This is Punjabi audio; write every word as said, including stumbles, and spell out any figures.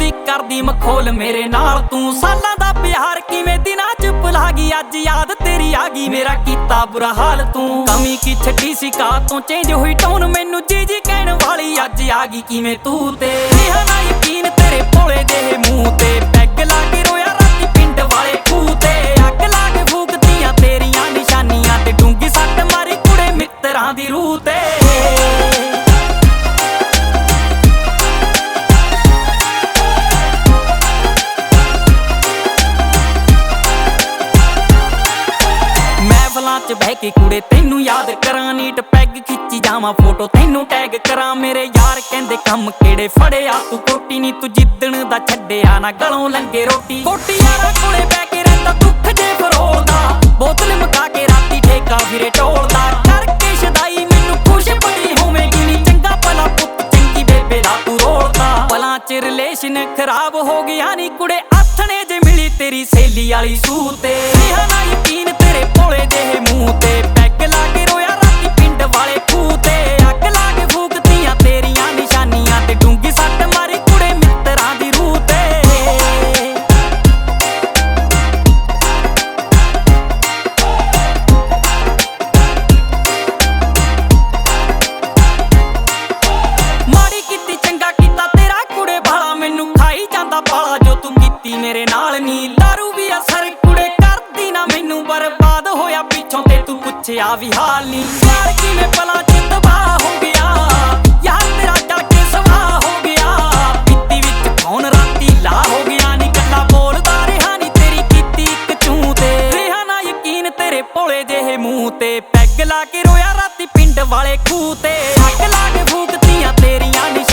ਨੀ ਕਰਦੀ ਮਖੌਲ ਮੇਰੇ ਨਾਲ ਤੂੰ। ਸਾਲਾਂ ਦਾ ਪਿਆਰ ਕਿਵੇਂ ਦਿਨਾਂ ਚ ਭੁਲਾ ਗਈ, ਅੱਜ ਯਾਦ ਤੇਰੀ ਆ ਗਈ ਮੇਰਾ ਕੀਤਾ ਬੁਰਾ ਹਾਲ ਤੂੰ। ਕਮੀ ਕੀ ਛੱਡੀ ਸੀ ਕਾ ਤੋਂ ਚੇਂਜ ਹੋਈ ਟੋਨ, ਮੈਨੂੰ ਜੀ ਜੀ ਕਹਿਣ ਵਾਲੀ ਅੱਜ ਆ ਗਈ ਕਿਵੇਂ ਤੂੰ। ਤੇ ਰਿਹਾ ਨਾ ਯਕੀਨ ਤੇਰੇ ਭੋਲੇ ਜਿਹੇ ਮੂੰਹ ਤੇ, ਪੈਗ ਲਾ ਕੇ ਰੋਇਆ ਰਾਤੀ ਪਿੰਡ ਵਾਲੇ ਖੂਹ ਤੇ। ਅੱਗ ਲਾ ਕੇ ਫੂਕਦੀਆਂ ਤੇਰੀਆਂ ਨਿਸ਼ਾਨੀਆਂ ਤੇ, ਡੂੰਗੀ ਸੱਟ ਮਾਰੀ ਕੁੜੇ ਮਿੱਤਰਾਂ ਦੀ ਰੂਹ ਤੇ। ਚ ਬਹਿ ਕੇ ਕੁੜੇ ਤੈਨੂੰ ਯਾਦ ਕਰਾਂ, ਨੀਟ ਪੈਗ ਖਿੱਚੀ ਜਾਵਾਂ ਫੋਟੋ ਤੈਨੂੰ ਟੈਗ ਕਰਾਂ। ਮੇਰੇ ਯਾਰ ਕਹਿੰਦੇ ਕੰਮ ਕਿਹੜੇ ਫੜਿਆ ਤੂੰ ਕੋਟੀ ਨੀ, ਤੂੰ ਜਿੱਦਣ ਦਾ ਛੱਡਿਆ ਨਾ ਗਲੋਂ ਲੰਗੇ ਰੋਟੀ। ਕੋਟੀ ਯਾਰਾਂ ਕੋਲੇ ਬਹਿ ਕੇ ਰਹਿੰਦਾ ਦੁੱਖ ਜੇ ਫਰੋਲਦਾ, ਬੋਤਲ ਮੁਕਾ ਕੇ ਰਾਤੀ ਠੇਕਾ ਫਿਰੇ ਟੋਲਦਾ। ਕਰਕੇ ਸ਼ਦਾਈ ਮੈਨੂੰ ਖੁਸ਼ ਬੜੀ ਹੋਵੇਗੀ ਨੀ, ਚੰਗਾ ਭਲਾ ਪੁੱਤ ਚੰਗੀ ਬੇਬੇ ਦਾ ਤੂੰ ਰੋਲਦਾ। ਪਲਾਂ ਚ ਰਿਲੇਸ਼ਨ ਖਰਾਬ ਹੋ ਗਿਆ ਨੀ ਕੁੜੇ, ਆਥਣੇ ਜੇ ਮਿਲੀ ਤੇਰੀ ਸਹੇਲੀ ਵਾਲੀ ਸੂਹ ਤੇ। ਰਿਹਾ ਨਾ ਯਕੀਨ ਤੇਰੇ ਭੋਲੇ ਜਿਹੇ ਮੂੰਹ ਤੇ, ਪੈਗ ਲਾ ਕੇ ਰੋਇਆ ਰਾਤੀ ਪਿੰਡ ਵਾਲੇ ਖੂਹ ਤੇ। ਅੱਗ ਲਾ ਕੇ ਫੂਕਦੀਆਂ ਤੇਰੀਆਂ ਨਿਸ਼ਾਨੀਆਂ ਤੇ, ਡੂੰਗੀ ਸੱਟ ਮਾਰੀ ਕੁੜੇ ਮਿੱਤਰਾਂ ਦੀ ਰੂਹ ਤੇ। ਮਾੜੀ ਕੀਤੀ ਚੰਗਾ ਕੀਤਾ ਤੇਰਾ ਕੁੜੇ ਭਾਲਾ, ਮੈਨੂੰ ਖਾਈ ਜਾਂਦਾ ਪਾਲਾ ਜੋ ਤੂੰ ਕੀਤੀ ਮੇਰੇ ਨਾਲ ਨੀ। ਦਾਰੂ ਵੀ ਅਸਰ ਕੁੜੇ ਕਰਦੀ ਨਾ ਮੈਨੂੰ, ਬਰਬਾਦ ਹੋਇਆ ਪਿੱਛੋਂ ਤੇ ਤੂੰ ਪੁੱਛਿਆ ਵੀ ਹਾਲ ਨੀ। ਯਾਰ ਕਿਵੇਂ ਪਲਾਂ ਚ ਤਬਾਹ ਹੋ ਗਿਆ, ਯਾਰ ਤੇਰਾ ਜਾ ਕੇ ਸਵਾਹ ਹੋ ਗਿਆ। ਪੀਤੀ ਵਿੱਚ ਫੋਨ ਰਾਤੀ ਲਾ ਹੋ ਗਿਆ ਨੀ, ਕੱਲਾ ਬੋਲਦਾ ਰਿਹਾ ਨੀ ਤੇਰੀ ਕੀਤੀ ਇੱਕ ਚੂੰ ਤੇ। ਰਿਹਾ ਨਾ ਯਕੀਨ ਤੇਰੇ ਭੋਲੇ ਜਿਹੇ ਮੂੰਹ ਤੇ, ਪੈਗ ਲਾ ਕੇ ਰੋਇਆ ਰਾਤੀ ਪਿੰਡ ਵਾਲੇ ਖੂਹ ਤੇ। ਅੱਗ ਲਾ ਕੇ ਫੂਕਦੀਆਂ ਤੇਰੀਆਂ